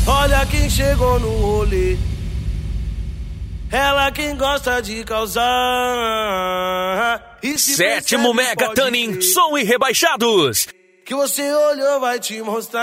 Olha quem chegou no rolê. Ela quem gosta de causar. Sétimo Mega Tanning, som e rebaixados. Que você olhou vai te mostrar.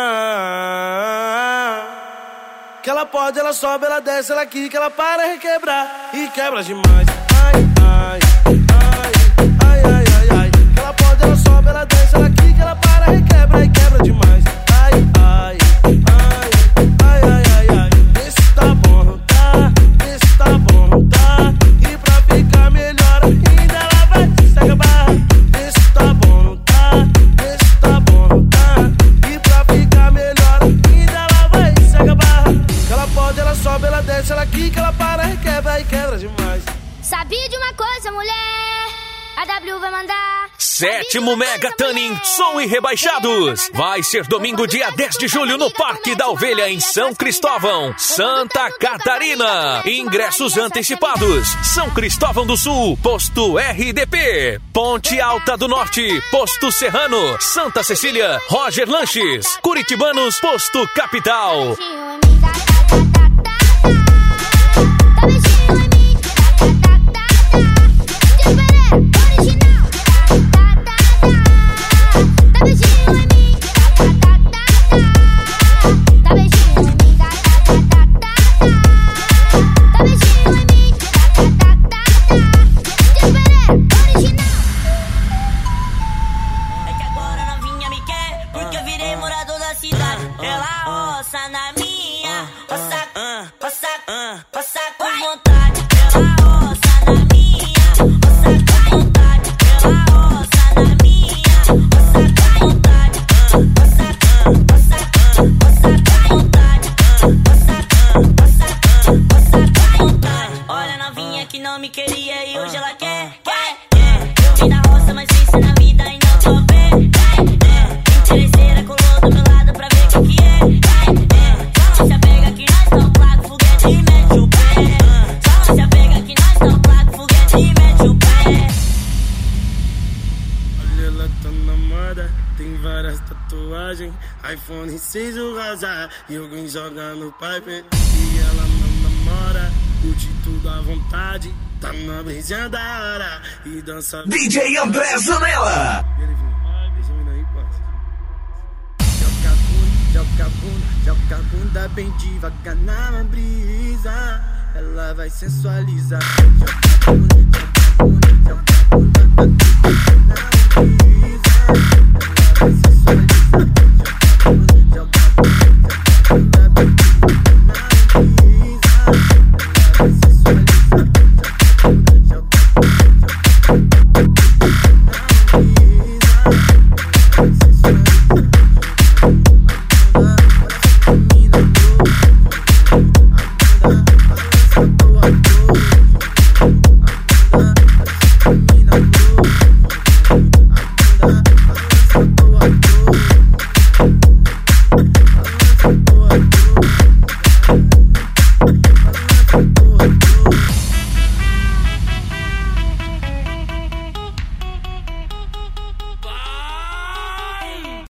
Que ela pode, ela sobe, ela desce, ela quica, ela para requebrar. E quebra demais. Ai, ai, ai, ai, ai, ai, ai. Que ela pode, ela sobe, ela desce, ela quica, ela para requebra e quebra demais. Ai, ai, ai, ai, ai, ai, ai. Vê se tá bom, não tá? Vê se tá bom, não tá? E pra ficar melhor ainda ela vai se acabar. Vê se tá bom, não tá? Vê se tá bom, não tá? E pra ficar melhor ainda ela vai se acabar. Que ela pode, ela sobe, ela desce, ela quica, ela para, requebra e quebra demais. Sabia de uma coisa, mulher? A W vai mandar. Sétimo Mega Tanning, som e rebaixados. Vai ser domingo, dia 10 de julho, no Parque da Ovelha, em São Cristóvão, Santa Catarina. Ingressos antecipados. São Cristóvão do Sul, posto RDP. Ponte Alta do Norte, posto Serrano. Santa Cecília, Roger Lanches. Curitibanos, posto Capital. iPhone 6 o razar e alguém joga no pipe. E ela não namora, curte tudo à vontade. Tá na brisa da hora e dança. DJ André Zanella. Joga a bunda bem devagar na brisa. Ela vai sensualizar. Joga a bunda na brisa.